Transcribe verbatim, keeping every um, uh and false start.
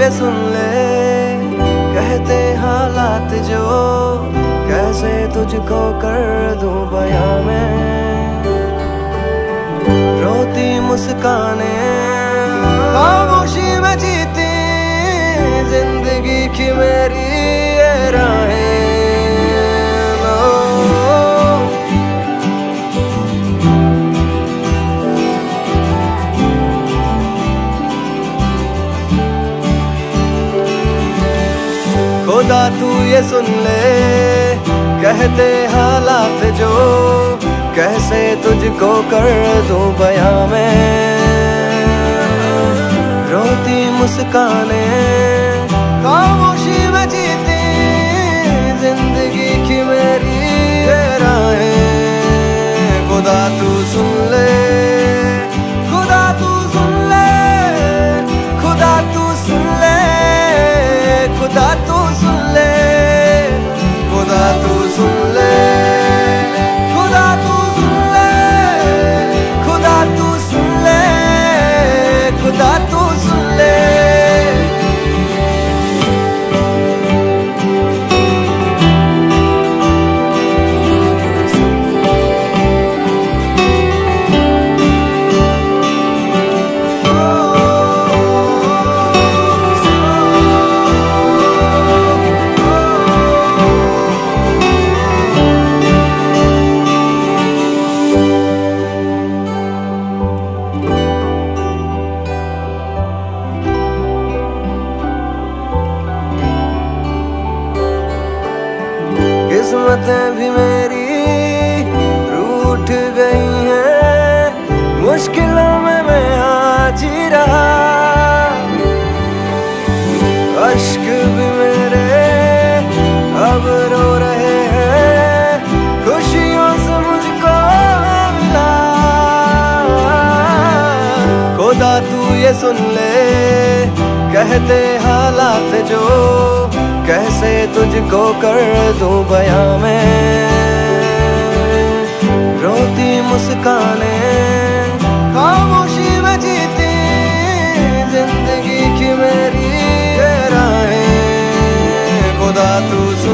ये सुन ले, कहते हालात जो, कैसे तुझको कर दूं बयां मैं। रोती मुस्काने खामोशी में जीती जिंदगी की मेरी ये राहें। खुदा तू ये सुन ले, कहते हालात जो, कैसे तुझको कर दूं बयां मैं। रोती मुस्काने खामोशी में जीती जिंदगी की मेरी ये राहें। खुदा तू सुन ले, खुदा तू सुन ले, खुदा तू सुन ले, खुदा तू सुन ले, खुदा तू सुन ले, खुदा तू सुन ले, खुदा तू सुन ले, खुदा तू सुन ले। किस्मतें भी मेरी रूठ गई हैं, मुश्किलों में मैं आज ही रहा। अश्क भी मेरे अब रो रहे हैं, खुशियों से मुझको मिला। खुदा तू ये सुन ले, कहते हालात जो, कैसे तुझको कर दूं बयां मैं। रोती मुस्काने खामोशी में जीती जिंदगी की मेरी ये राहें। खुदा तू